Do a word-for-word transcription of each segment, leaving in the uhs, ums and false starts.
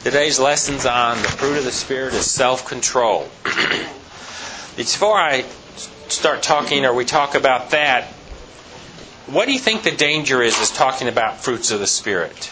Today's lesson's on the fruit of the Spirit is self-control. Before I start talking or we talk about that, what do you think the danger is is talking about fruits of the Spirit?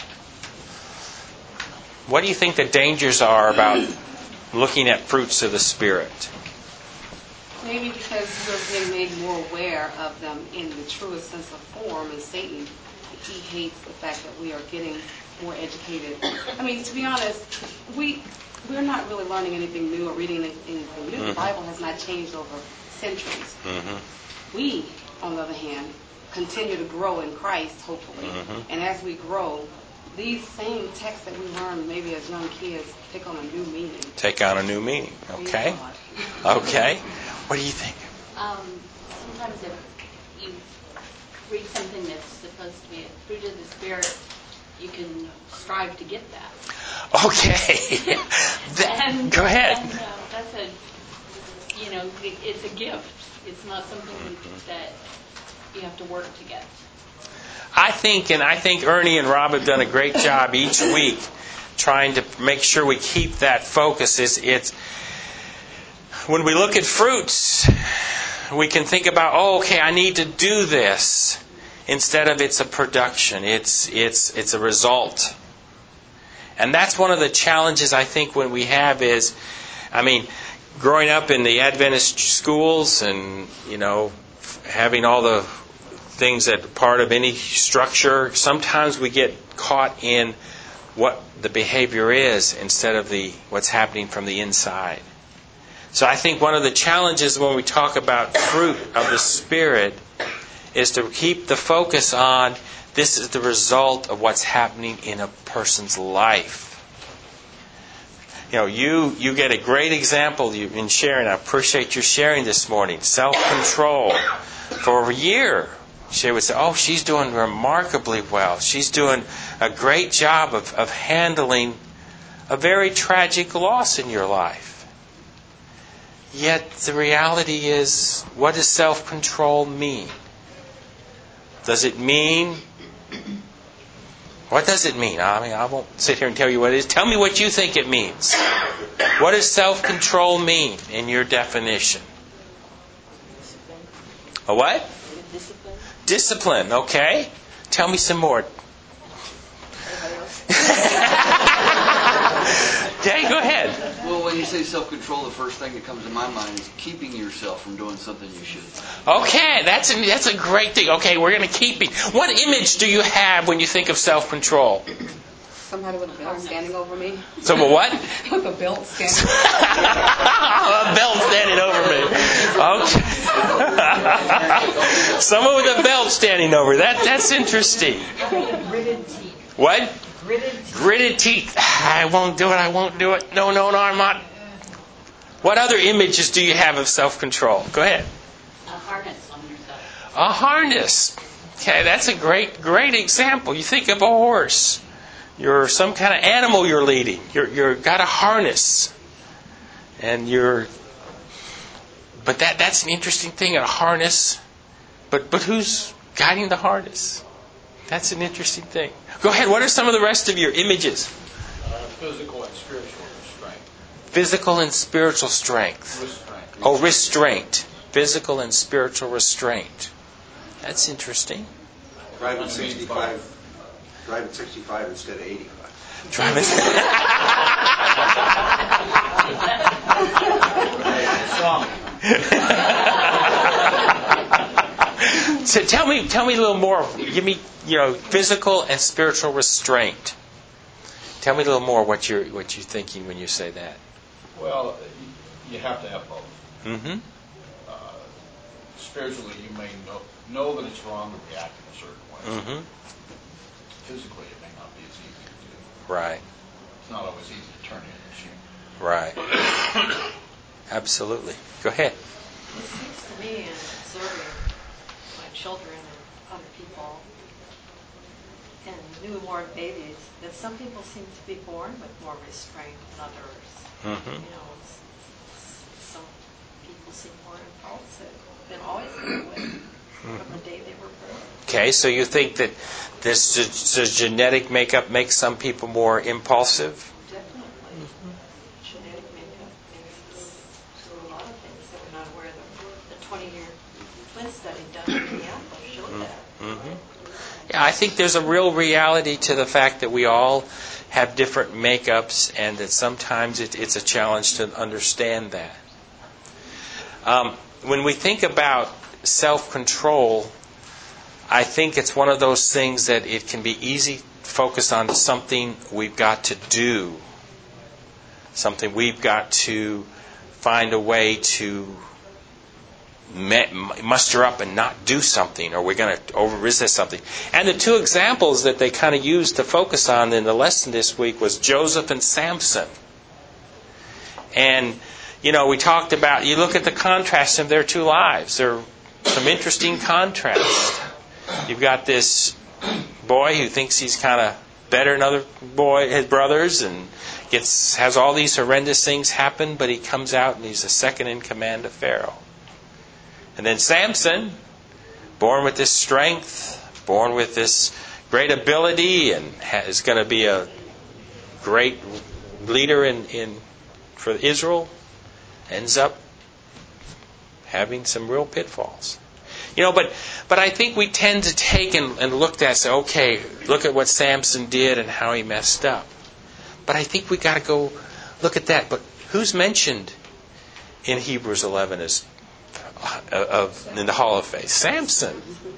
What do you think the dangers are about looking at fruits of the Spirit? Maybe because we're being made more aware of them in the truest sense of form, and Satan, he hates the fact that we are getting more educated. I mean, to be honest, we, we're not really learning anything new or reading anything new. Mm-hmm. The Bible has not changed over centuries. Mm-hmm. We, on the other hand, continue to grow in Christ, hopefully. Mm-hmm. And as we grow, these same texts that we learn maybe as young kids take on a new meaning. Take on a new meaning. Okay. Okay. What do you think? Um, sometimes if you read something that's supposed to be a fruit of the Spirit, you can strive to get that. Okay. that, and, go ahead. And, uh, that's a, you know, it, it's a gift. It's not something mm-hmm. that you have to work to get. I think, and I think Ernie and Rob have done a great job each week trying to make sure we keep that focus. It's, it's when we look at fruits, we can think about, oh, okay, I need to do this. Instead of it's a production, it's it's it's a result. And that's one of the challenges I think when we have is, I mean, growing up in the Adventist schools and, you know, having all the things that are part of any structure, sometimes we get caught in what the behavior is instead of the what's happening from the inside. So I think one of the challenges when we talk about fruit of the Spirit is to keep the focus on this is the result of what's happening in a person's life. You know, you, you get a great example in sharing. I appreciate your sharing this morning. Self-control. For a year, she would say, oh, she's doing remarkably well. She's doing a great job of, of handling a very tragic loss in your life. Yet the reality is, what does self-control mean? Does it mean... What does it mean? I mean, I won't sit here and tell you what it is. Tell me what you think it means. What does self-control mean in your definition? A what? Discipline. Discipline, okay. Tell me some more. Okay, go ahead. Well, when you say self-control, the first thing that comes to my mind is keeping yourself from doing something you shouldn't. Okay, that's a, that's a great thing. Okay, we're going to keep it. What image do you have when you think of self-control? Somebody with a belt standing over me. So a what? With a belt standing over me. A belt standing over me. Okay. Someone with a belt standing over. That That's interesting. Gritted teeth. What? Gritted teeth. Gritted teeth. I won't do it, I won't do it. No, no, no, I'm not. What other images do you have of self-control? Go ahead. A harness on yourself. A harness. Okay, that's a great, great example. You think of a horse. You're some kind of animal you're leading. You're you're got a harness. And you're but that that's an interesting thing, a harness. But but who's guiding the harness? That's an interesting thing. Go ahead. What are some of the rest of your images? Uh, physical and spiritual restraint. Physical and spiritual strength. Restraint. Oh, restraint. Physical and spiritual restraint. That's interesting. Driving sixty-five. Driving sixty-five instead of eighty-five. Driving. So tell me, tell me a little more. Give me, you know, physical and spiritual restraint. Tell me a little more what you're what you're thinking when you say that. Well, you have to have both. Mm-hmm. Uh, spiritually, you may know know that it's wrong to react in a certain way. Mm-hmm. Physically, it may not be as easy to do. Right. It's not always easy to turn in a machine. Right. Absolutely. Go ahead. It seems to me, in observing my children and other people and newborn babies, that some people seem to be born with more restraint than others. Mm-hmm. You know, s- s- some people seem more impulsive than always that way mm-hmm. from the day they were born. Okay, so you think that this, this genetic makeup makes some people more impulsive? Definitely. genetic makeup is to a lot of things that we're not aware of. The twenty-year twin study done in Minneapolis showed that. Mm-hmm. Yeah, I think there's a real reality to the fact that we all have different makeups, and that sometimes it, it's a challenge to understand that. Um, when we think about self-control, I think it's one of those things that it can be easy to focus on something we've got to do, something we've got to find a way to muster up and not do something, or we're going to over resist something. And the two examples that they kind of used to focus on in the lesson this week was Joseph and Samson. And, you know, we talked about, you look at the contrast of their two lives. There are some interesting contrasts. You've got this boy who thinks he's kind of better than other boy, his brothers, and gets has all these horrendous things happen, but he comes out and he's the second in command of Pharaoh. And then Samson, born with this strength, born with this great ability, and is going to be a great leader in, in for Israel, ends up having some real pitfalls. You know, but but I think we tend to take and, and look at that and say, okay, look at what Samson did and how he messed up. But I think we got to go look at that. But who's mentioned in Hebrews eleven as of in the Hall of Faith? Samson.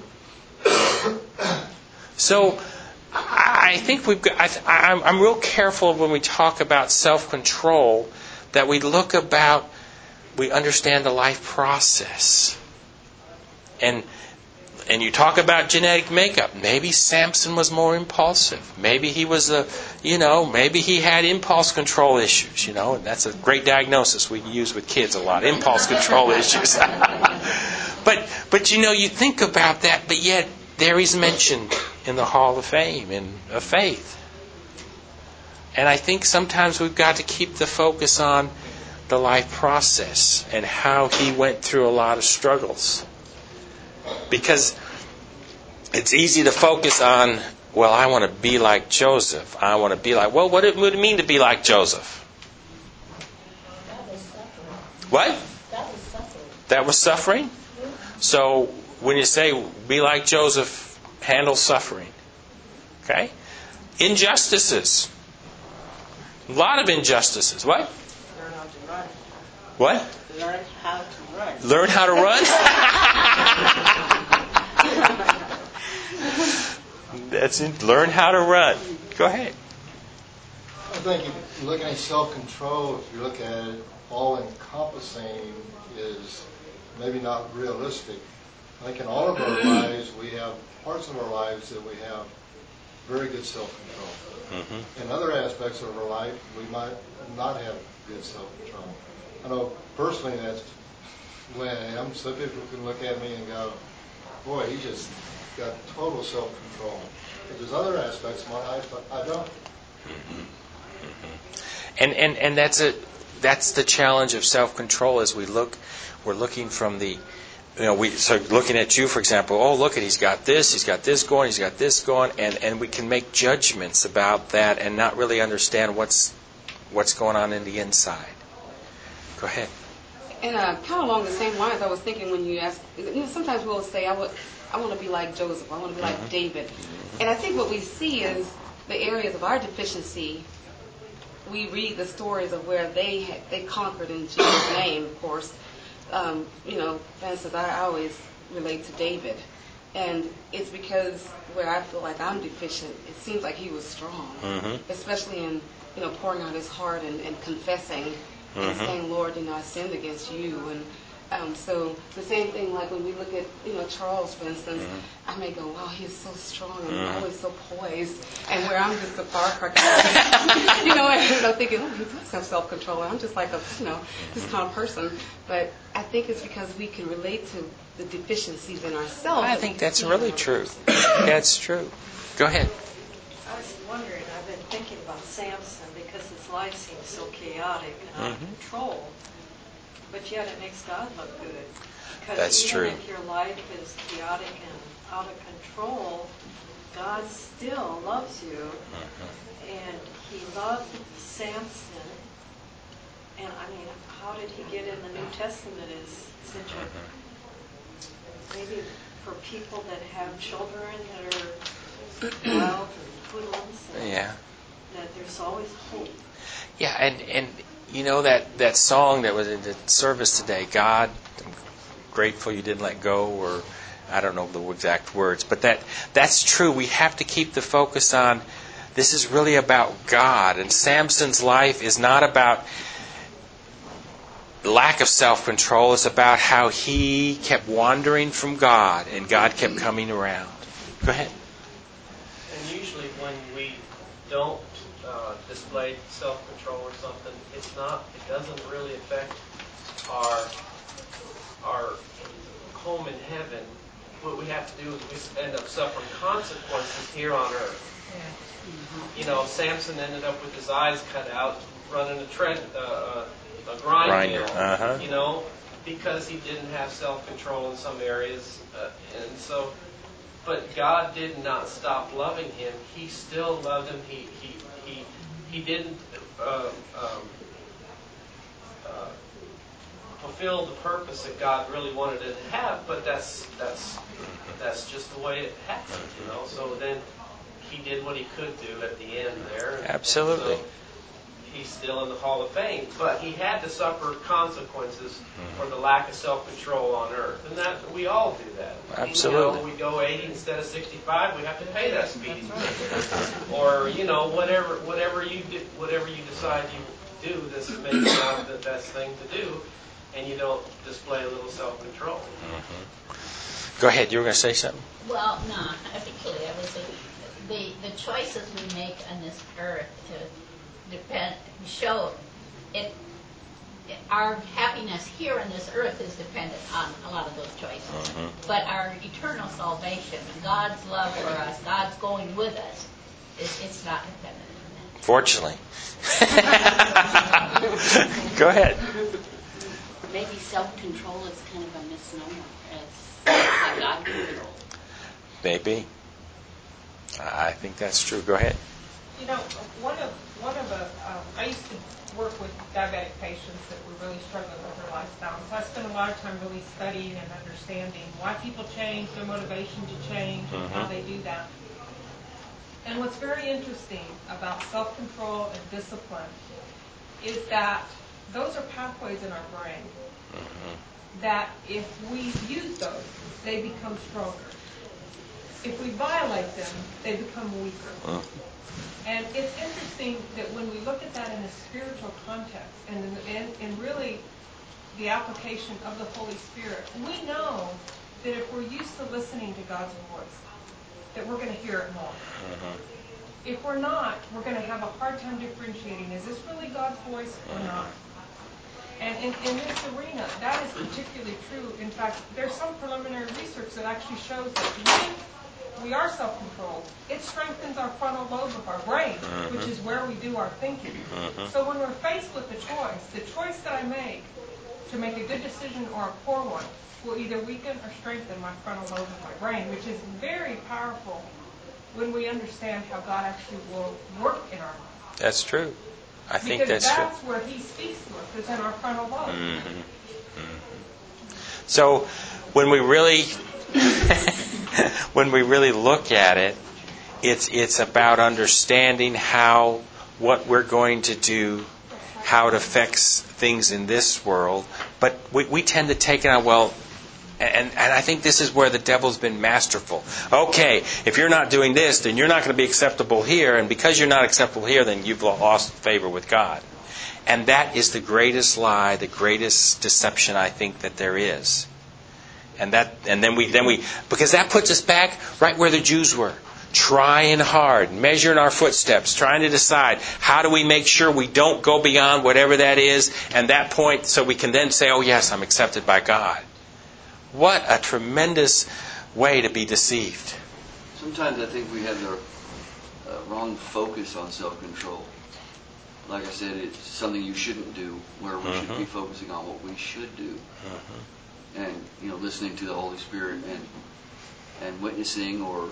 So I think we've got. I, I'm, I'm real careful when we talk about self-control that we look about, we understand the life process. And and you talk about genetic makeup. Maybe Samson was more impulsive. Maybe he was a, you know, maybe he had impulse control issues. You know, and that's a great diagnosis we use with kids a lot. Impulse control issues. but but you know, you think about that, but yet there he's mentioned in the Hall of Fame in of Faith. And I think sometimes we've got to keep the focus on the life process and how he went through a lot of struggles. Because it's easy to focus on, well, I want to be like Joseph. I want to be like, well, what would it mean to be like Joseph? That was suffering. What? That was suffering. That was suffering? So when you say be like Joseph, handle suffering. Okay? Injustices. A lot of injustices. What? Learn how to run. What? Learn how to run. Learn how to run? That's it. Learn how to run. Go ahead. I think if you're looking at self-control, if you look at it, all-encompassing is maybe not realistic. I think in all of our lives, we have parts of our lives that we have very good self-control. Mm-hmm. In other aspects of our life, we might not have good self-control. I know personally that's the way I am. Some people can look at me and go, boy, he just got total self-control. But there's other aspects of my life that I don't. Mm-hmm. Mm-hmm. And, and and that's a that's the challenge of self-control. As we look, we're looking from the, you know, we so looking at you, for example. Oh, look at he's got this, he's got this going, he's got this going, and, and we can make judgments about that and not really understand what's what's going on in the inside. Go ahead. And uh, kind of along the same lines, I was thinking when you asked, you know, sometimes we'll say, I would, I want to be like Joseph, I want to be like mm-hmm. David. And I think what we see is the areas of our deficiency. We read the stories of where they had, they conquered in Jesus' name, of course. Um, you know, for instance, I always relate to David. And it's because where I feel like I'm deficient, it seems like he was strong, mm-hmm. especially in, you know, pouring out his heart and, and confessing mm-hmm. and saying, Lord, you know, I sinned against you. And um, so the same thing, like when we look at, you know, Charles, for instance, mm-hmm. I may go, wow, he's so strong and mm-hmm. always so poised. And where I'm just a firecracker, you know, and I'm thinking, oh, he does have self-control. And I'm just like a, you know, this kind of person. But I think it's because we can relate to the deficiencies in ourselves. I think that's really true. That's true. Go ahead. I was wondering, I've been thinking about Samson because his life seems so chaotic and out of mm-hmm. control. But yet it makes God look good. Because That's even true. if your life is chaotic and out of control, God still loves you, and He loved Samson. And I mean, how did he get in the New Testament is such a, maybe for people that have children that are wild and hoodlums, and Yeah. that there's always hope. Yeah, and, and you know that, that song that was in the service today, God, I'm grateful you didn't let go, or I don't know the exact words, but that that's true. We have to keep the focus on, this is really about God, and Samson's life is not about lack of self-control. It's about how he kept wandering from God, and God kept coming around. Go ahead. And usually when we don't uh, display self-control or something, it's not, it doesn't really affect our our home in heaven. What we have to do is we end up suffering consequences here on earth. You know, Samson ended up with his eyes cut out, running a tread, uh, a grind Grinder. mill. Uh-huh. You know, because he didn't have self-control in some areas, uh, and so. But God did not stop loving him. He still loved him. He he he he didn't uh, um, uh, fulfill the purpose that God really wanted it to have. But that's that's that's just the way it happened, you know. So then he did what he could do at the end there. Absolutely. So he's still in the Hall of Fame, but he had to suffer consequences for the lack of self-control on earth, and that we all do that. Absolutely. You know, we go eighty instead of sixty-five. We have to pay that speeding ticket, or you know, whatever, whatever you do, whatever you decide you do, this makes not the best thing to do, and you don't display a little self-control. Mm-hmm. Go ahead. You were going to say something. Well, no, particularly, I would say the the choices we make on this earth to depend show it. Our happiness here on this earth is dependent on a lot of those choices. Mm-hmm. But our eternal salvation, God's love for us, God's going with us, is it's not dependent on that. Fortunately. Go ahead. Maybe self-control is kind of a misnomer. It's like God control. Maybe. I think that's true. Go ahead. You know, one of one of the um, I used to work with diabetic patients that were really struggling with their lifestyle. So I spent a lot of time really studying and understanding why people change, their motivation to change, and Mm-hmm. how they do that. And what's very interesting about self-control and discipline is that those are pathways in our brain Mm-hmm. that if we use those, they become stronger. If we violate them, they become weaker. Mm-hmm. And it's interesting that when we look at that in a spiritual context and, and, and really the application of the Holy Spirit, we know that if we're used to listening to God's voice, that we're going to hear it more. Mm-hmm. If we're not, we're going to have a hard time differentiating, is this really God's voice or not? And in, in this arena, that is particularly true. In fact, there's some preliminary research that actually shows that when we are self-controlled, it strengthens our frontal lobe of our brain, Mm-hmm. which is where we do our thinking. Mm-hmm. So when we're faced with the choice, the choice that I make to make a good decision or a poor one will either weaken or strengthen my frontal lobe of my brain, which is very powerful when we understand how God actually will work in our lives. That's true. I think because that's, that's true. where He speaks to us, is in our frontal lobe. Mm-hmm. Mm-hmm. So when we really when we really look at it, it's it's about understanding how what we're going to do, how it affects things in this world. But we, we tend to take it on, well, and, and I think this is where the devil's been masterful. Okay, if you're not doing this, then you're not going to be acceptable here, and because you're not acceptable here, then you've lost favor with God. And that is the greatest lie, the greatest deception I think that there is. And that, and then we, then we, because that puts us back right where the Jews were, trying hard, measuring our footsteps, trying to decide how do we make sure we don't go beyond whatever that is, and that point, so we can then say, oh yes, I'm accepted by God. What a tremendous way to be deceived. Sometimes I think we have the uh, wrong focus on self-control. Like I said, it's something you shouldn't do, where we Mm-hmm. should be focusing on what we should do. Mm-hmm. And, you know, listening to the Holy Spirit and and witnessing or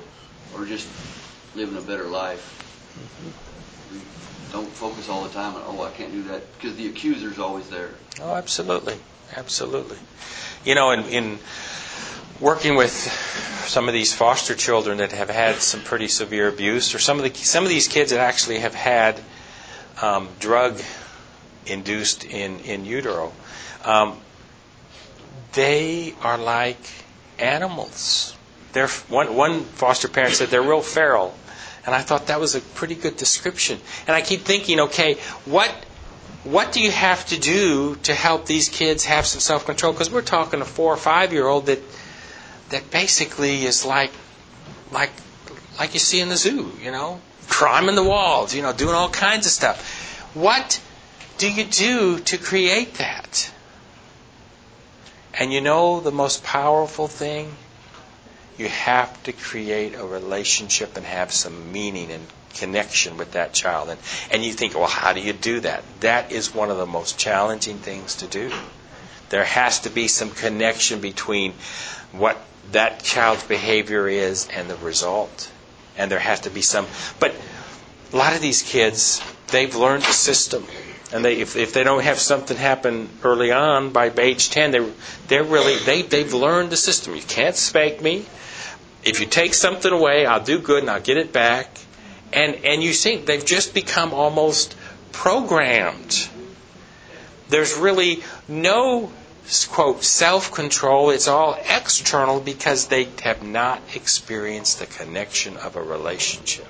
or just living a better life. We don't focus all the time on, oh, I can't do that, because the accuser's always there. Oh, absolutely. Absolutely. You know, in, in working with some of these foster children that have had some pretty severe abuse, or some of the some of these kids that actually have had um, drug induced in, in utero, um, they are like animals. They're, one, one foster parent said they're real feral. And I thought that was a pretty good description. And I keep thinking, okay, what what do you have to do to help these kids have some self-control? Because we're talking a four or five-year-old that that basically is like like like you see in the zoo, you know, climbing the walls, you know, doing all kinds of stuff. What do you do to create that? And you know the most powerful thing? You have to create a relationship and have some meaning and connection with that child. And, and you think, well, how do you do that? That is one of the most challenging things to do. There has to be some connection between what that child's behavior is and the result. And there has to be some... But a lot of these kids, they've learned the system. And they, if, if they don't have something happen early on, by age ten, they're, they're really, they, they've learned the system. You can't spank me. If you take something away, I'll do good and I'll get it back. And, and you see, they've just become almost programmed. There's really no, quote, self-control. It's all external because they have not experienced the connection of a relationship.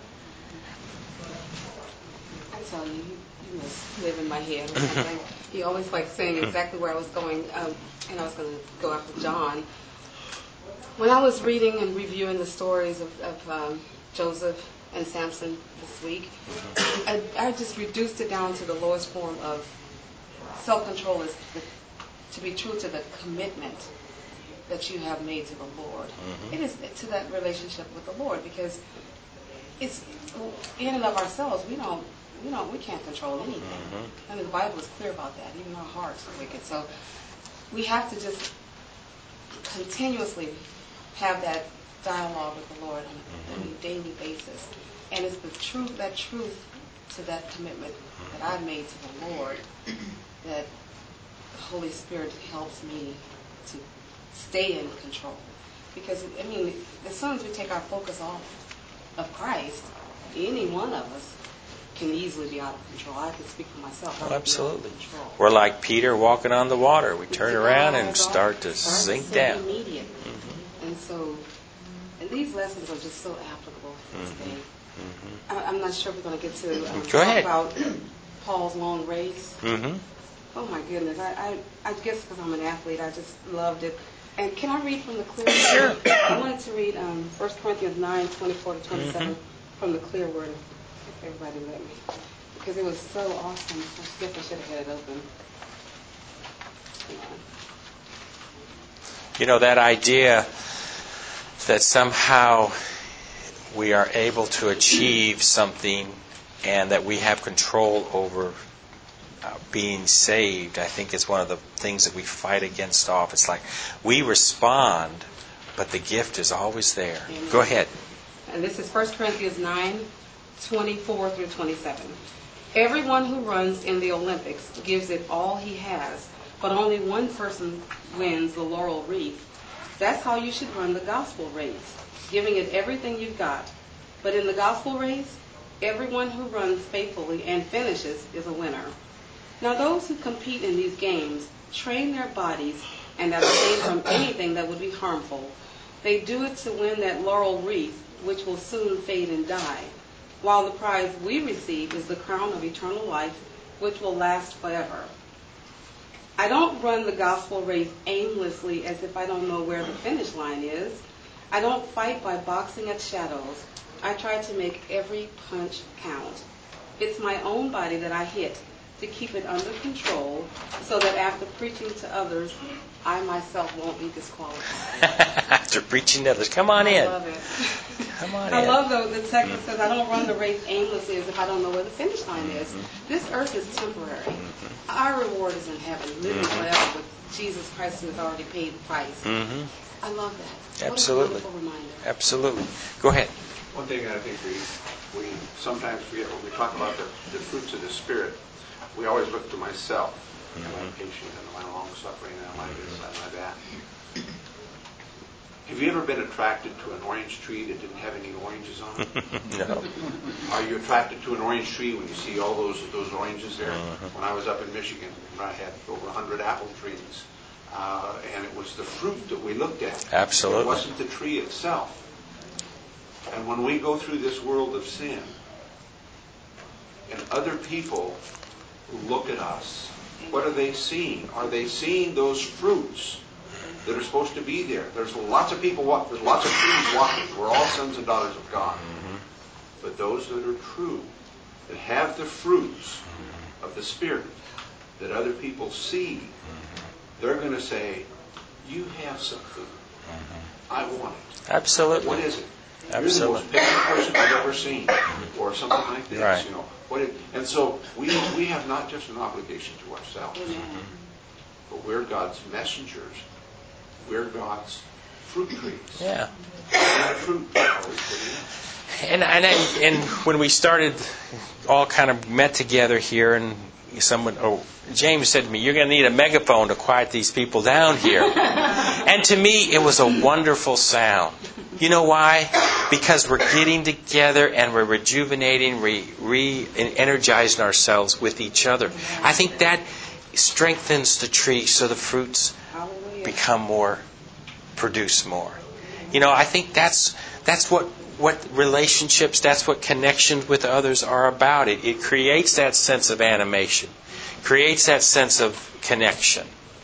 I tell you, you, you must live in my head. He always liked saying exactly where I was going, um, and I was going to go after John. When I was reading and reviewing the stories of, of um, Joseph and Samson this week, I, I just reduced it down to the lowest form of self-control is the, to be true to the commitment that you have made to the Lord. Mm-hmm. It is to that relationship with the Lord, because it's in and of ourselves, we don't, we don't, we can't control anything. Mm-hmm. I mean, the Bible is clear about that. Even our hearts are wicked. So we have to just continuously have that dialogue with the Lord on a daily basis. And it's the truth, that truth to that commitment that I've made to the Lord, that the Holy Spirit helps me to stay in control. Because, I mean, as soon as we take our focus off of Christ, any one of us can easily be out of control. I can speak for myself. Oh, absolutely. We're like Peter walking on the water. We turn around and start to sink down. Immediately. Mm-hmm. And so, and these lessons are just so applicable to this day. Mm-hmm. I, I'm not sure if we're going to get to um, Go talk ahead. about Paul's long race. Mm-hmm. Oh my goodness! I I, I guess because I'm an athlete, I just loved it. And can I read from the Clear Word? Sure. I wanted to read um, First Corinthians nine, twenty-four to twenty-seven mm-hmm. from the Clear Word. If everybody let me, because it was so awesome. I guess I should have had it open. You know, that idea that somehow we are able to achieve something and that we have control over uh, being saved, I think is one of the things that we fight against off. It's like we respond, but the gift is always there. Amen. Go ahead. And this is First Corinthians nine, twenty-four through twenty-seven. Everyone who runs in the Olympics gives it all he has, but only one person wins the laurel wreath. That's how you should run the gospel race, giving it everything you've got. But in the gospel race, everyone who runs faithfully and finishes is a winner. Now those who compete in these games train their bodies and abstain from anything that would be harmful. They do it to win that laurel wreath, which will soon fade and die, while the prize we receive is the crown of eternal life, which will last forever. I don't run the gospel race aimlessly as if I don't know where the finish line is. I don't fight by boxing at shadows. I try to make every punch count. It's my own body that I hit, to keep it under control so that after preaching to others, I myself won't be disqualified. After preaching to others, come on I in. love it. Come on I in. love the, the text that says, I don't run the race aimlessly as if I don't know where the finish line is. Mm-hmm. This earth is temporary. Mm-hmm. Our reward is in heaven, living Mm-hmm. forever with Jesus Christ who has already paid the price. Mm-hmm. I love that. Absolutely. What a wonderful reminder. Absolutely. Go ahead. One thing I think we we sometimes forget when we talk about the, the fruits of the Spirit, we always look to myself and my patience and my long suffering and my this and my that. Have you ever been attracted to an orange tree that didn't have any oranges on it? No. Are you attracted to an orange tree when you see all those those oranges there? Uh-huh. When I was up in Michigan, I had over one hundred apple trees, uh, and it was the fruit that we looked at. Absolutely. It wasn't the tree itself. And when we go through this world of sin, and other people who look at us, what are they seeing? Are they seeing those fruits that are supposed to be there? There's lots of people walking. There's lots of trees walking. We're all sons and daughters of God. Mm-hmm. But those that are true, that have the fruits of the Spirit, that other people see, they're going to say, you have some food. I want it. Absolutely. What is it? Absolutely. You're the most picky person I've ever seen, or something like this. Right. You know what? It, and so we we have not just an obligation to ourselves, but we're God's messengers. We're God's fruit trees. Yeah. And the fruit are always putting out. And and I, and when we started, all kind of met together here, and someone, oh, James said to me, "You're going to need a megaphone to quiet these people down here." And to me, it was a wonderful sound. You know why? Because we're getting together and we're rejuvenating, re, re energizing ourselves with each other. I think that strengthens the tree so the fruits become more, produce more. You know, I think that's that's what what relationships, that's what connections with others are about. It it creates that sense of animation, creates that sense of connection.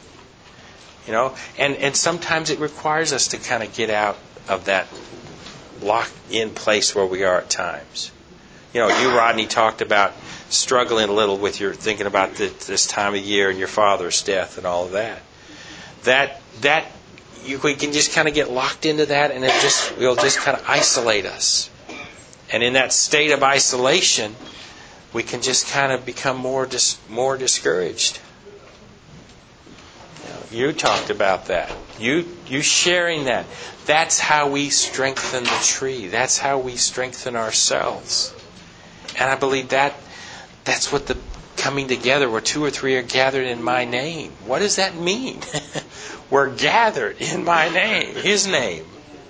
You know, and and sometimes it requires us to kind of get out of that locked-in place where we are at times. You know, you, Rodney, talked about struggling a little with your thinking about the, this time of year and your father's death and all of that. That that you, we can just kind of get locked into that, and it just will just kind of isolate us. And in that state of isolation, we can just kind of become more dis, more discouraged. You talked about that. You you sharing that. That's how we strengthen the tree. That's how we strengthen ourselves. And I believe that that's what the coming together where two or three are gathered in my name. What does that mean? We're gathered in my name, His name.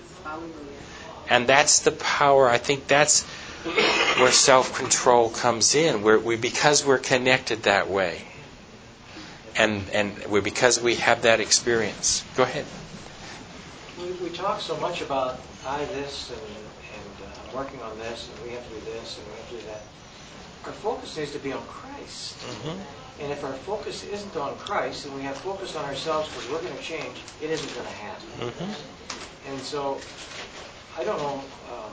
And that's the power. I think that's where self-control comes in. Where we because we're connected that way. And and we because we have that experience. Go ahead. We, we talk so much about I this and, and uh, I'm working on this and we have to do this and we have to do that. Our focus needs to be on Christ. Mm-hmm. And if our focus isn't on Christ and we have focus on ourselves because we're going to change, it isn't going to happen. Mm-hmm. And so, I don't know, um,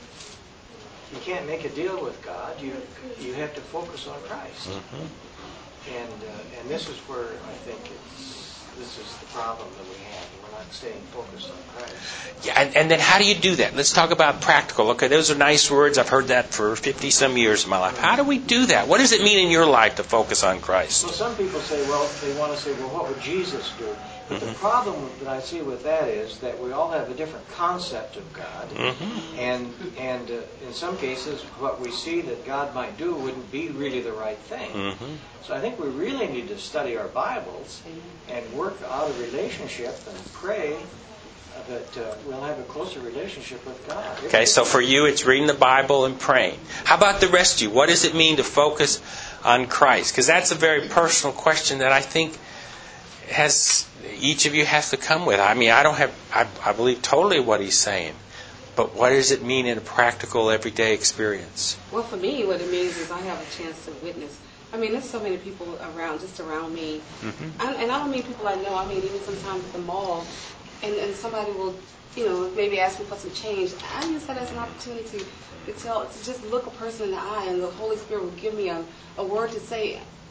you can't make a deal with God. You you have to focus on Christ. Mm-hmm. And uh, and this is where I think it's this is the problem that we have. We're not staying focused on Christ. Yeah, and, and then how do you do that? Let's talk about practical. Okay, those are nice words. I've heard that for fifty some years of my life. How do we do that? What does it mean in your life to focus on Christ? Well, some people say, well, they want to say, well, what would Jesus do? But mm-hmm. the problem that I see with that is that we all have a different concept of God, mm-hmm. and and uh, in some cases, what we see that God might do wouldn't be really the right thing. Mm-hmm. So I think we really need to study our Bibles and work out a relationship and pray that uh, we'll have a closer relationship with God. Okay, so for you, it's reading the Bible and praying. How about the rest of you? What does it mean to focus on Christ? Because that's a very personal question that I think has each of you has to come with. I mean, I don't have, I, I believe totally what he's saying. But what does it mean in a practical, everyday experience? Well, for me, what it means is I have a chance to witness. I mean, there's so many people around, just around me. Mm-hmm. I, and I don't mean people I know. I mean, even sometimes at the mall, and, and somebody will, you know, maybe ask me for some change. I use that as an opportunity to tell, to just look a person in the eye, and the Holy Spirit will give me a, a word to say.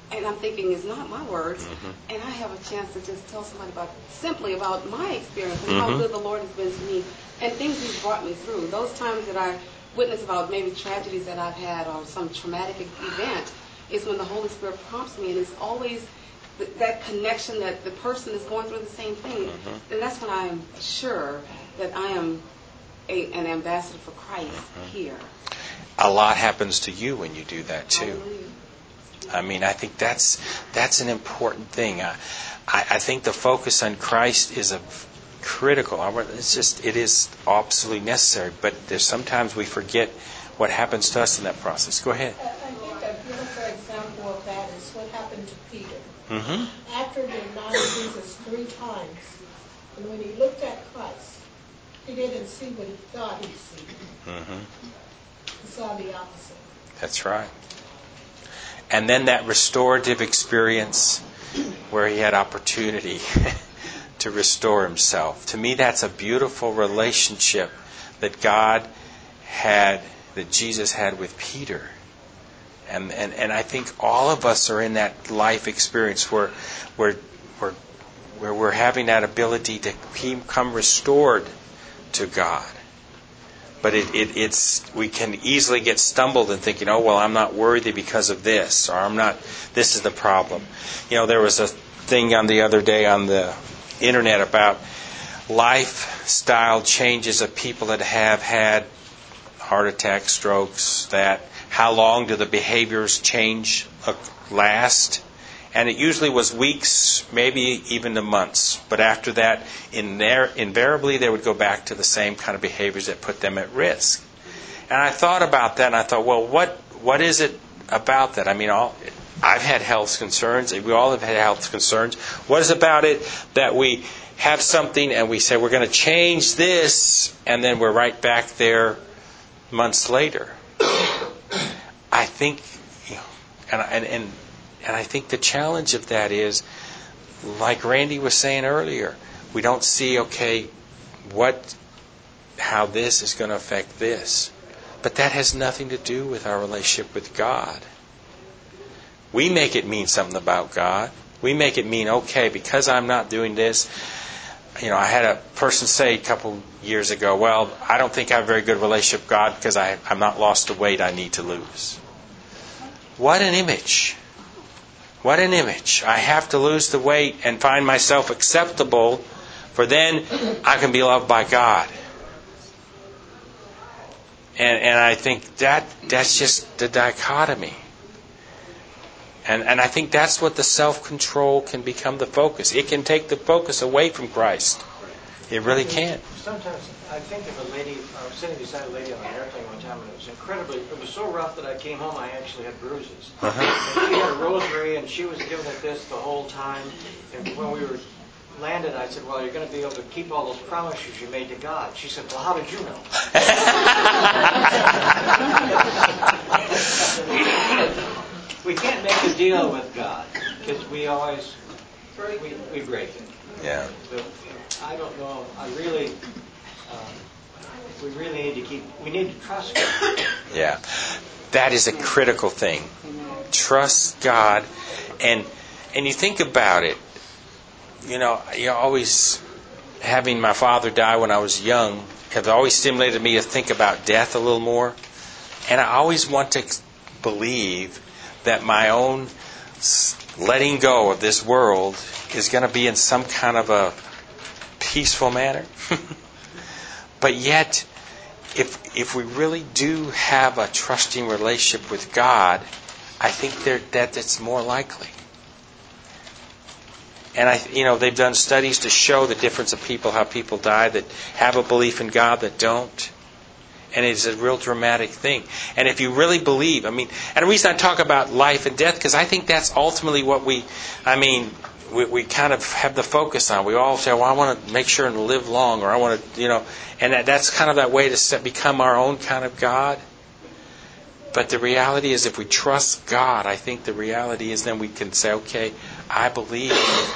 and I'm thinking it's not my words, Mhm. and I have a chance to just tell somebody about simply about my experience and Mhm. how good the Lord has been to me and things He's brought me through. Those times that I witness about maybe tragedies that I've had or some traumatic event is when the Holy Spirit prompts me, and it's always th- that connection that the person is going through the same thing. Mhm. And that's when I am sure that I am a, an ambassador for Christ Mhm. here. A lot happens to you when you do that too. Hallelujah. I mean, I think that's that's an important thing. I, I, I think the focus on Christ is a critical. It's just it is absolutely necessary. But there's sometimes we forget what happens to us in that process. Go ahead. I I think a beautiful example of that is what happened to Peter. Mm-hmm. After denying Jesus three times, and when he looked at Christ, he didn't see what he thought he'd see. Mm-hmm. He saw the opposite. That's right. And then that restorative experience where he had opportunity to restore himself. To me, that's a beautiful relationship that God had, that Jesus had with Peter. And and, and I think all of us are in that life experience where, where, where, where we're having that ability to become restored to God. But it, it, it's we can easily get stumbled in thinking, oh, well, I'm not worthy because of this, or I'm not, this is the problem. You know, there was a thing on the other day on the internet about lifestyle changes of people that have had heart attacks, strokes, that how long do the behaviors change uh, last? And it usually was weeks, maybe even to months. But after that, in there, invariably they would go back to the same kind of behaviors that put them at risk. And I thought about that, and I thought, well, what what is it about that? I mean, all, I've had health concerns. We all have had health concerns. What is about it that we have something and we say we're going to change this, and then we're right back there months later? I think, you know, and and. and And I think the challenge of that is, like Randy was saying earlier, we don't see, okay, what, how this is going to affect this. But that has nothing to do with our relationship with God. We make it mean something about God. We make it mean, okay, because I'm not doing this. You know, I had a person say a couple years ago, well, I don't think I have a very good relationship with God because I, I'm not lost the weight I need to lose. What an image. What an image. I have to lose the weight and find myself acceptable, for then I can be loved by God. And and I think that that's just the dichotomy. And and I think that's what the self-control can become the focus. It can take the focus away from Christ. It really can. Sometimes I think of a lady, I was sitting beside a lady on an airplane one time, and it was incredibly, it was so rough that I came home, I actually had bruises. Uh-huh. And she had a rosary, and she was giving it this the whole time. And when we were landed, I said, well, you're going to be able to keep all those promises you made to God. She said, well, how did you know? We can't make a deal with God, because we always, we, we break it. Yeah. But I don't know. I really, um, we really need to keep. We need to trust God. Yeah, that is a critical thing. Trust God, and and you think about it. You know, you always having my father die when I was young have always stimulated me to think about death a little more, and I always want to believe that my own letting go of this world is going to be in some kind of a peaceful manner. But yet, if if we really do have a trusting relationship with God, I think there, that it's more likely. And I, you know, they've done studies to show the difference of people, how people die that have a belief in God that don't. And it's a real dramatic thing. And if you really believe, I mean, and the reason I talk about life and death, because I think that's ultimately what we, I mean, we, we kind of have the focus on. We all say, well, I want to make sure and live long, or I want to, you know, and that, that's kind of that way to set, become our own kind of God. But the reality is, if we trust God, I think the reality is then we can say, okay, I believe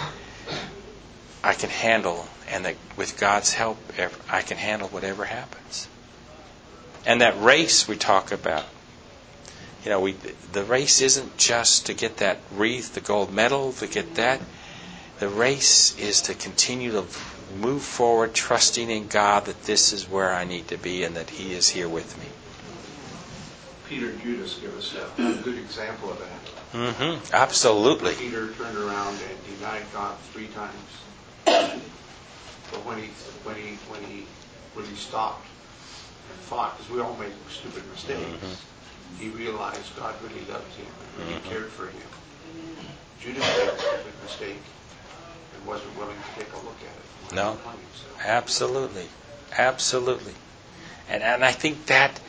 I can handle, and that with God's help, I can handle whatever happens. And that race we talk about, You know, we the race isn't just to get that wreath, the gold medal, to get that. The race is to continue to move forward, trusting in God that this is where I need to be and that He is here with me. Peter and Judas give us a, a good example of that. Mm-hmm. Absolutely. Peter turned around and denied God three times. But when he when he when he when he stopped and fought, because we all make stupid mistakes, mm-hmm. he realized God really loved him and really mm-hmm. cared for him. Judas made a stupid mistake and wasn't willing to take a look at it. No, absolutely, absolutely, and and I think that,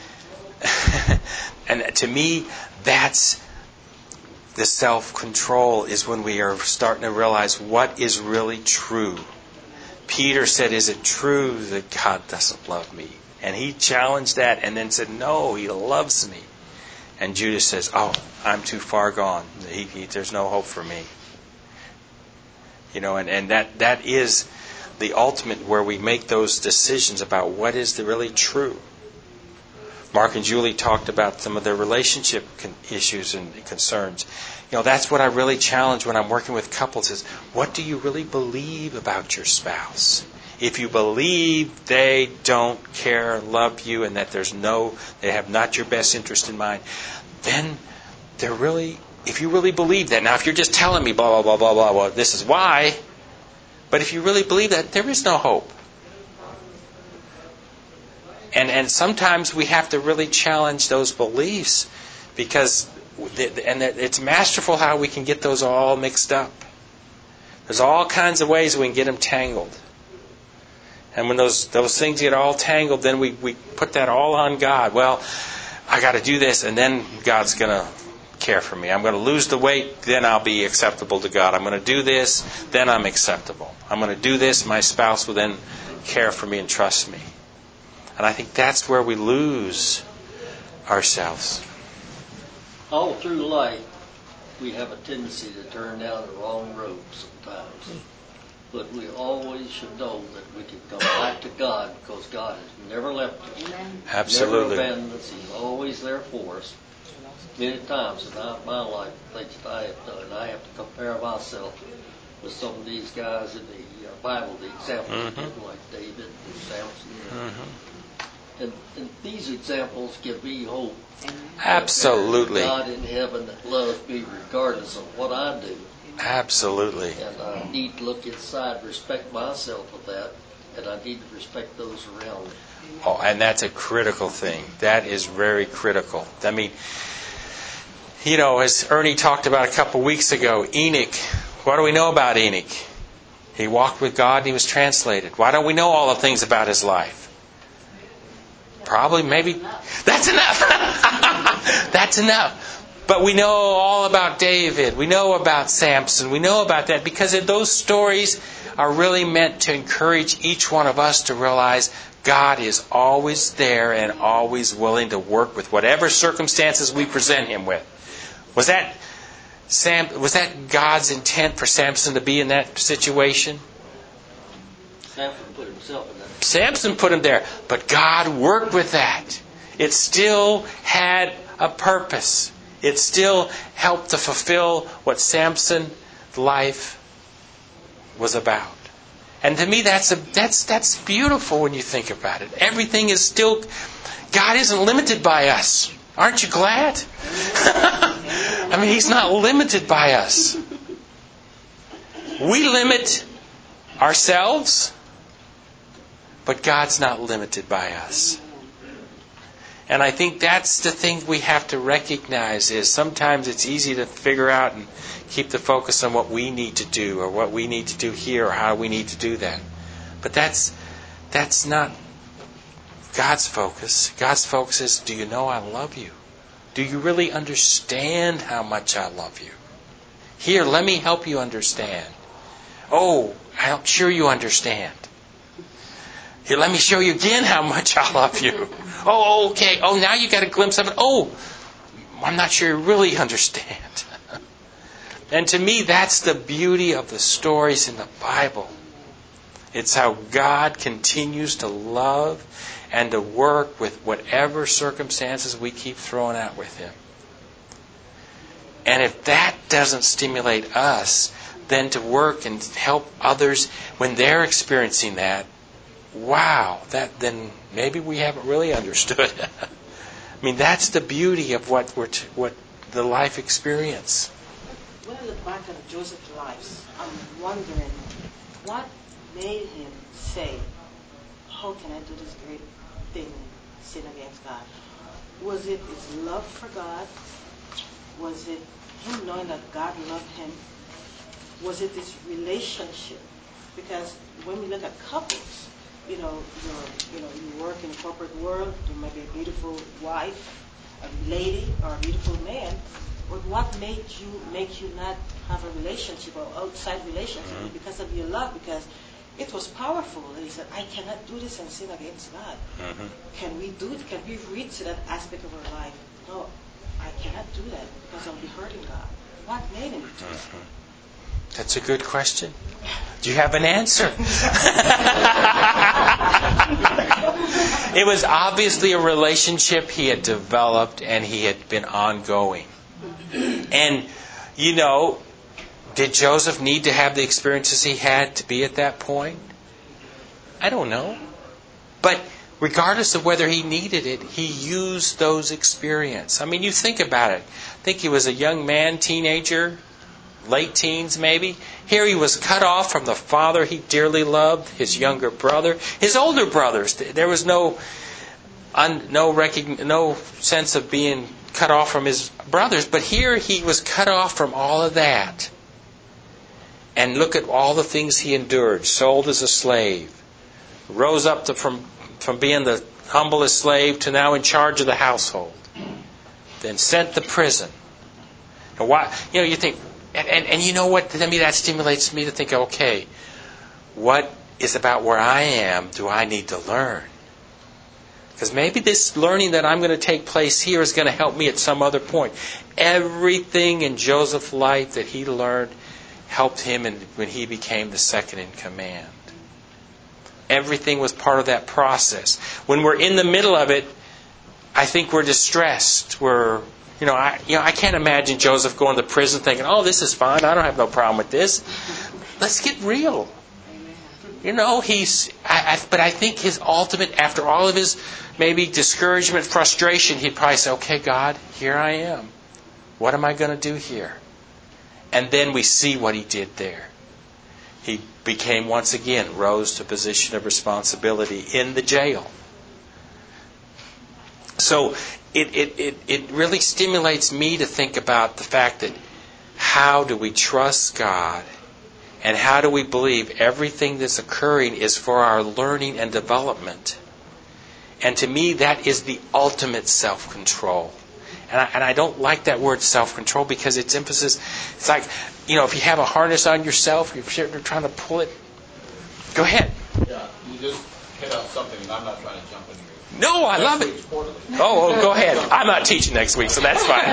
and to me, that's the self-control is when we are starting to realize what is really true. Peter said, "Is it true that God doesn't love me?" And he challenged that, and then said, "No, He loves me." And Judas says, "Oh, I'm too far gone. He, he, there's no hope for me." You know, and, and that, that is the ultimate where we make those decisions about what is the really true. Mark and Julie talked about some of their relationship con- issues and concerns. You know, that's what I really challenge when I'm working with couples is, what do you really believe about your spouse? If you believe they don't care, love you, and that there's no, they have not your best interest in mind, then they're really, if you really believe that, now if you're just telling me blah, blah, blah, blah, blah, blah, this is why, but if you really believe that, there is no hope. And and sometimes we have to really challenge those beliefs because, and it's masterful how we can get those all mixed up. There's all kinds of ways we can get them tangled. And when those those things get all tangled, then we, we put that all on God. Well, I got to do this, and then God's going to care for me. I'm going to lose the weight, then I'll be acceptable to God. I'm going to do this, then I'm acceptable. I'm going to do this, my spouse will then care for me and trust me. And I think that's where we lose ourselves. All through life, we have a tendency to turn down the wrong road sometimes. But we always should know that we can come back to God because God has never left us. Absolutely. Never abandoned us. He's always there for us. Many times in my life, things that I have done, I have to compare myself with some of these guys in the Bible, the examples mm-hmm. given, like David and Samson. Mm-hmm. And, and these examples give me hope. Absolutely. God in heaven that loves me regardless of what I do. Absolutely. And I need to look inside, respect myself with that, and I need to respect those around me. Oh, and that's a critical thing. That is very critical. I mean, you know, as Ernie talked about a couple weeks ago, Enoch, what do we know about Enoch? He walked with God and he was translated. Why don't we know all the things about his life? Probably, maybe. That's enough. That's enough. But we know all about David. We know about Samson. We know about that because those stories are really meant to encourage each one of us to realize God is always there and always willing to work with whatever circumstances we present Him with. Was that Sam? Was that God's intent for Samson to be in that situation? Samson put himself in that. Samson put him there, but God worked with that. It still had a purpose. It still helped to fulfill what Samson's life was about. And to me, that's a that's that's beautiful when you think about it. Everything is still, God isn't limited by us. Aren't you glad? I mean, He's not limited by us. We limit ourselves, but God's not limited by us. And I think that's the thing we have to recognize is sometimes it's easy to figure out and keep the focus on what we need to do or what we need to do here or how we need to do that. But that's that's not God's focus. God's focus is, do you know I love you? Do you really understand how much I love you? Here, let me help you understand. Oh, I'm sure you understand. Here, let me show you again how much I love you. Oh, okay. Oh, now you got a glimpse of it. Oh, I'm not sure you really understand. And to me, that's the beauty of the stories in the Bible. It's how God continues to love and to work with whatever circumstances we keep throwing out with Him. And if that doesn't stimulate us, then to work and help others when they're experiencing that, wow, that then maybe we haven't really understood. I mean, that's the beauty of what we're t- what the life experience. When I look back at Joseph's life, I'm wondering what made him say, how can I do this great thing, sin against God? Was it his love for God? Was it him knowing that God loved him? Was it this relationship? Because when we look at couples, you know, you're, you know, you work in the corporate world, you might be a beautiful wife, a lady, or a beautiful man. But what made you make you not have a relationship or outside relationship? Mm-hmm. Because of your love, because it was powerful. And he said, I cannot do this and sin against God. Mm-hmm. Can we do it? Can we reach to that aspect of our life? No, I cannot do that because I'll be hurting God. What made him do that? Mm-hmm. That's a good question. Do you have an answer? It was obviously a relationship he had developed and he had been ongoing. And, you know, did Joseph need to have the experiences he had to be at that point? I don't know. But regardless of whether he needed it, he used those experiences. I mean, you think about it. I think he was a young man, teenager, late teens maybe. Here he was cut off from the father he dearly loved, his younger brother, his older brothers. There was no un, no recogn, no sense of being cut off from his brothers, but here he was cut off from all of that. And look at all the things he endured. Sold as a slave, rose up to, from from being the humblest slave to now in charge of the household, then sent to prison. And why? You know, you think. And, and, and you know what? To me, that stimulates me to think, okay, what is about where I am do I need to learn? Because maybe this learning that I'm going to take place here is going to help me at some other point. Everything in Joseph's life that he learned helped him in, when he became the second in command. Everything was part of that process. When we're in the middle of it, I think we're distressed. We're You know, I you know I can't imagine Joseph going to prison thinking, "Oh, this is fine. I don't have no problem with this." Let's get real. You know, he's. I, I, but I think his ultimate, after all of his maybe discouragement, frustration, he'd probably say, "Okay, God, here I am. What am I going to do here?" And then we see what he did there. He became once again rose to a position of responsibility in the jail. So. It, it, it, it really stimulates me to think about the fact that how do we trust God and how do we believe everything that's occurring is for our learning and development. And to me, that is the ultimate self-control. And I, and I don't like that word self-control because its emphasis, it's like, you know, if you have a harness on yourself, you're trying to pull it. Go ahead. Yeah, you just hit on something, and I'm not trying to jump in here. No, I love it. Oh, oh, go ahead. I'm not teaching next week, so that's fine.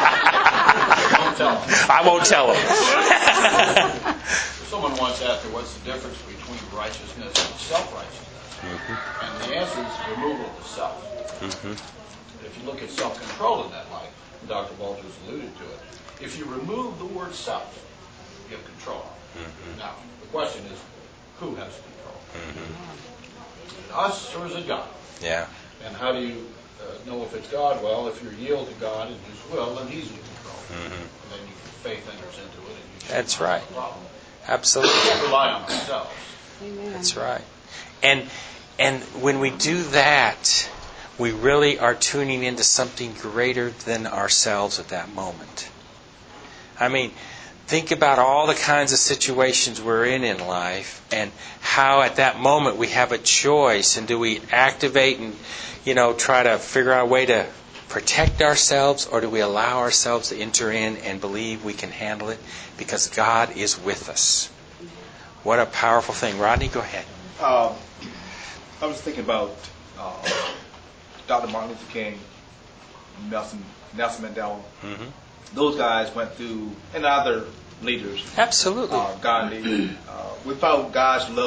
I won't tell them. Someone once asked me, what's the difference between righteousness and self-righteousness? Mm-hmm. And the answer is removal of the self. Mm-hmm. If you look at self-control in that light, Doctor Walters alluded to it, if you remove the word self, you have control. Mm-hmm. Now, the question is, who has control? Mm-hmm. Is it us or is it God? Yeah. And how do you uh, know if it's God? Well, if you yield to God and His will, then He's in control. Mm-hmm. And then you, faith enters into it. And you That's right. The problem. Absolutely. We can't rely on ourselves. Amen. That's right. And and when we do that, we really are tuning into something greater than ourselves at that moment. I mean, think about all the kinds of situations we're in in life and how at that moment we have a choice. And do we activate and, you know, try to figure out a way to protect ourselves, or do we allow ourselves to enter in and believe we can handle it because God is with us? What a powerful thing. Rodney, go ahead. Um, I was thinking about uh, Doctor Martin Luther King, Nelson, Nelson Mandela. Mm-hmm. Those guys went through, and other leaders. Absolutely. Uh, Gandhi. Uh, without God's love,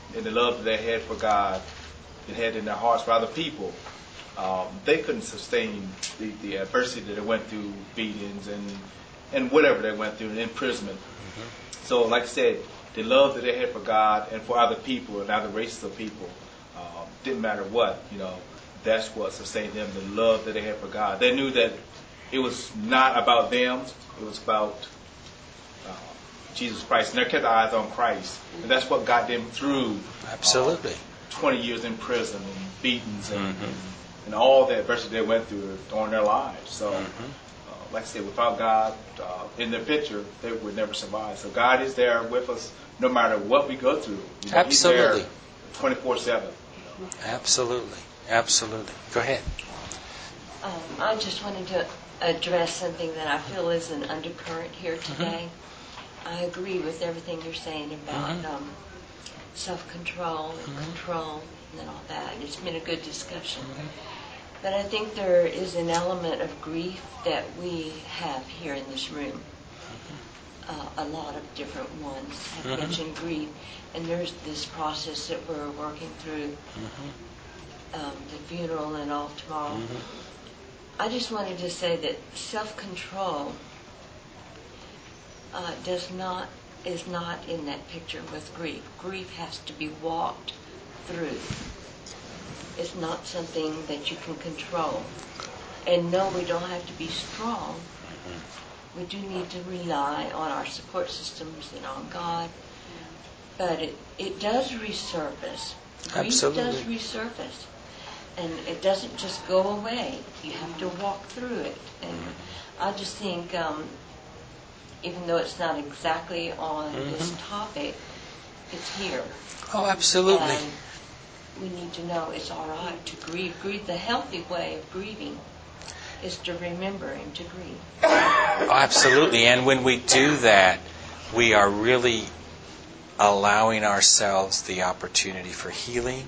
and the love that they had for God and had in their hearts for other people, um, they couldn't sustain the, the adversity that they went through, beatings and and whatever they went through, imprisonment. Mm-hmm. So, like I said, the love that they had for God and for other people and other races of people, um, didn't matter what, you know, that's what sustained them, the love that they had for God. They knew that it was not about them, it was about uh, Jesus Christ. And they kept their eyes on Christ. And that's what got them through Absolutely. Uh, twenty years in prison and beatings and, Mm-hmm. and, and all the adversity they went through during their lives. So, Mm-hmm. like I said, without God uh, in the picture, they would never survive. So God is there with us no matter what we go through. You know, Absolutely. He's there twenty-four seven. Absolutely. Absolutely. Go ahead. Um, I just wanted to address something that I feel is an undercurrent here today. Mm-hmm. I agree with everything you're saying about mm-hmm. um, self-control and mm-hmm. control and all that. It's been a good discussion. Mm-hmm. But I think there is an element of grief that we have here in this room. Uh, a lot of different ones have mm-hmm. mentioned grief. And there's this process that we're working through, mm-hmm. um, the funeral and all tomorrow. Mm-hmm. I just wanted to say that self-control uh, does not, is not in that picture with grief. Grief has to be walked through. It's not something that you can control. And no, we don't have to be strong. We do need to rely on our support systems and on God. But it, it does resurface. Grief Absolutely. does resurface. And it doesn't just go away. You have to walk through it. And I just think, um, even though it's not exactly on mm-hmm. this topic, it's here. Oh, absolutely. And we need to know it's all right to grieve. Grieve. The healthy way of grieving is to remember and to grieve. Oh, absolutely. And when we do that, we are really allowing ourselves the opportunity for healing.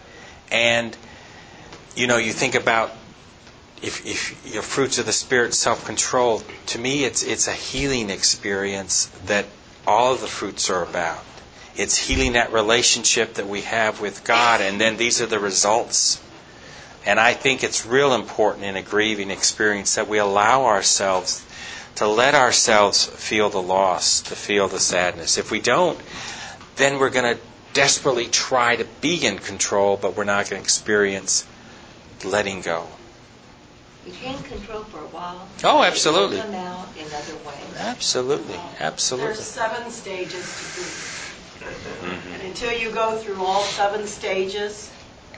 And, you know, you think about if, if your fruits of the Spirit, self-control, to me it's it's a healing experience that all of the fruits are about. It's healing that relationship that we have with God, and then these are the results. And I think it's real important in a grieving experience that we allow ourselves to let ourselves feel the loss, to feel the sadness. If we don't, then we're going to desperately try to be in control, but we're not going to experience letting go. You can control for a while. Oh, absolutely. It will come out in other ways. Absolutely, absolutely. There's seven stages to grief. Mm-hmm. And until you go through all seven stages,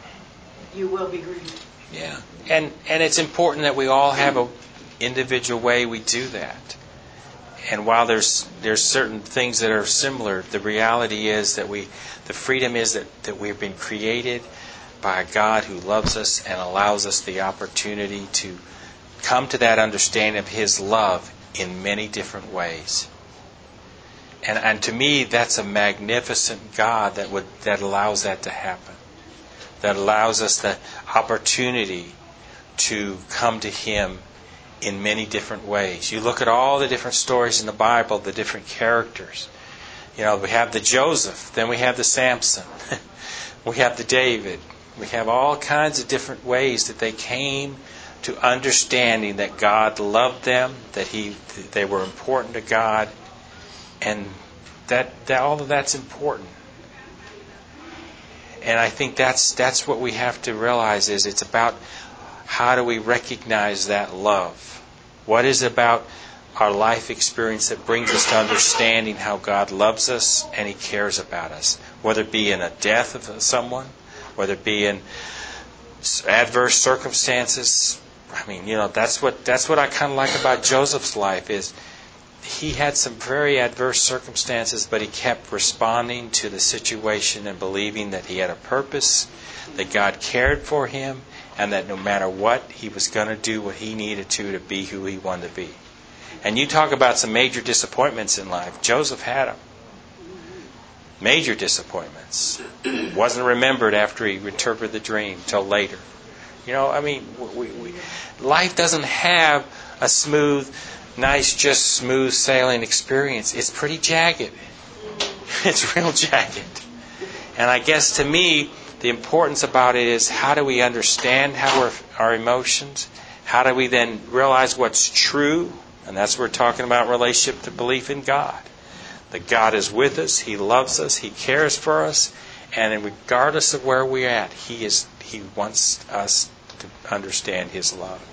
you will be grieving. Yeah, and and it's important that we all have a individual way we do that. And while there's there's certain things that are similar, the reality is that we, the freedom is that, that we've been created by a God who loves us and allows us the opportunity to come to that understanding of His love in many different ways. And and to me, that's a magnificent God that would that allows that to happen. That allows us the opportunity to come to Him in many different ways. You look at all the different stories in the Bible, the different characters. You know, we have the Joseph, then we have the Samson, we have the David. We have all kinds of different ways that they came to understanding that God loved them, that He they were important to God, and that, that all of that's important. And I think that's that's what we have to realize is it's about how do we recognize that love? What is it about our life experience that brings us to understanding how God loves us and He cares about us? Whether it be in a death of someone, whether it be in adverse circumstances. I mean, you know, that's what that's what I kind of like about Joseph's life is he had some very adverse circumstances, but he kept responding to the situation and believing that he had a purpose, that God cared for him, and that no matter what, he was going to do what he needed to to be who he wanted to be. And you talk about some major disappointments in life. Joseph had them. Major disappointments. Wasn't remembered after he interpreted the dream till later. You know, I mean, we, we, life doesn't have a smooth, nice, just smooth sailing experience. It's pretty jagged. It's real jagged. And I guess to me, the importance about it is how do we understand how we're, our emotions? How do we then realize what's true? And that's what we're talking about, relationship to belief in God. That God is with us, He loves us, He cares for us, and regardless of where we're at, He is He wants us to understand His love.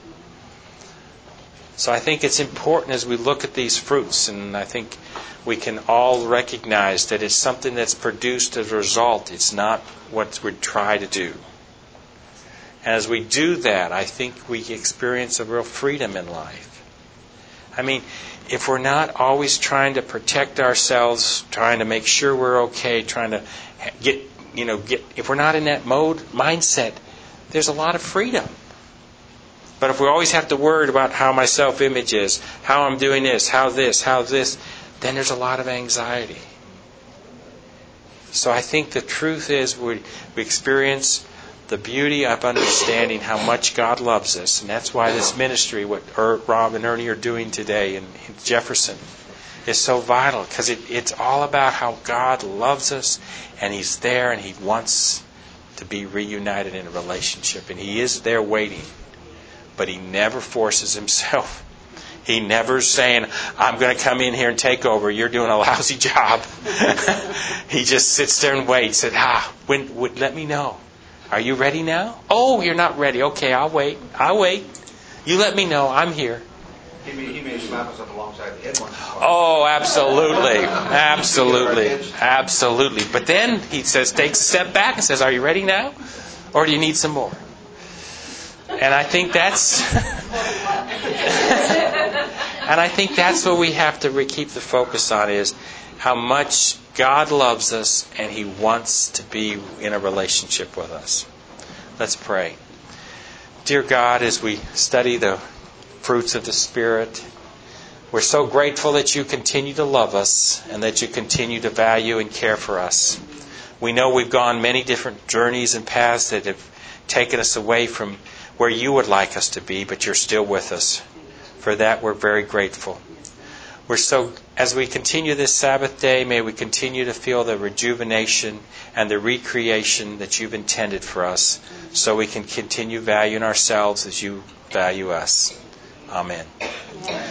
So I think it's important as we look at these fruits, and I think we can all recognize that it's something that's produced as a result. It's not what we try to do. And as we do that, I think we experience a real freedom in life. I mean, if we're not always trying to protect ourselves, trying to make sure we're okay, trying to get, you know, get, if we're not in that mode, mindset, there's a lot of freedom. But if we always have to worry about how my self-image is, how I'm doing this, how this, how this, then there's a lot of anxiety. So I think the truth is we, we experience the beauty of understanding how much God loves us. And that's why this ministry, what er, Rob and Ernie are doing today in, in Jefferson, is so vital. Because it, it's all about how God loves us, and He's there, and He wants to be reunited in a relationship. And He is there waiting. But He never forces Himself. He never's saying, I'm going to come in here and take over. You're doing a lousy job. He just sits there and waits. And, ah, when, when, let me know. Are you ready now? Oh, you're not ready. Okay, I'll wait. I'll wait. You let me know. I'm here. He may, he may slap us up alongside the head once in a while. Oh, absolutely. Absolutely. Absolutely. But then He says, takes a step back and says, are you ready now? Or do you need some more? And I think that's and I think that's what we have to keep the focus on, is how much God loves us and He wants to be in a relationship with us. Let's pray. Dear God, as we study the fruits of the Spirit, we're so grateful that You continue to love us and that You continue to value and care for us. We know we've gone many different journeys and paths that have taken us away from where You would like us to be, but You're still with us. For that, we're very grateful. We're so, as we continue this Sabbath day, may we continue to feel the rejuvenation and the recreation that You've intended for us, so we can continue valuing ourselves as You value us. Amen.